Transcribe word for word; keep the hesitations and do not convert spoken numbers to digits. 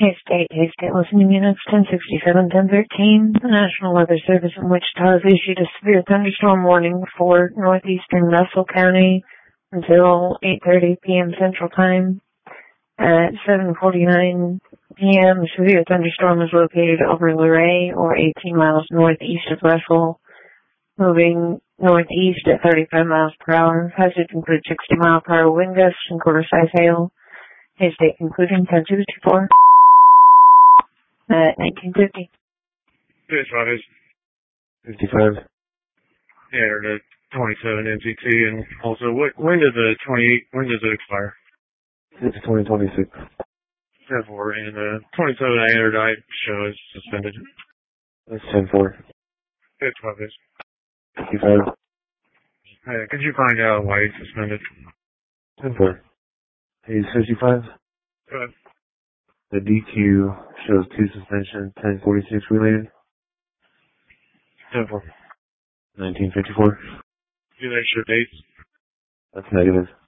Hey State, hey State listening units, ten sixty-seven, ten thirteen. The National Weather Service in Wichita has issued a severe thunderstorm warning for northeastern Russell County until eight thirty p.m. Central Time. At seven forty-nine p.m., the severe thunderstorm is located over Luray, or eighteen miles northeast of Russell, moving northeast at thirty-five miles per hour. Hazards include sixty mile per hour wind gusts and quarter-size hail. Hey State concluding ten sixty-four. At nineteen fifty. fifty-five is fifty-five. yeah, or the twenty-seven M C T, and also what? When does the twenty-eight? When does it expire? It's twenty twenty-six. ten four, and the twenty-seven I entered I show is suspended. That's ten four. fifty-five is. fifty-five. Uh, could you find out why he's suspended? ten four. He's fifty-five. Go ahead. The D Q shows two suspension, ten forty-six related. ten four. nineteen fifty-four. Do they show dates? That's negative.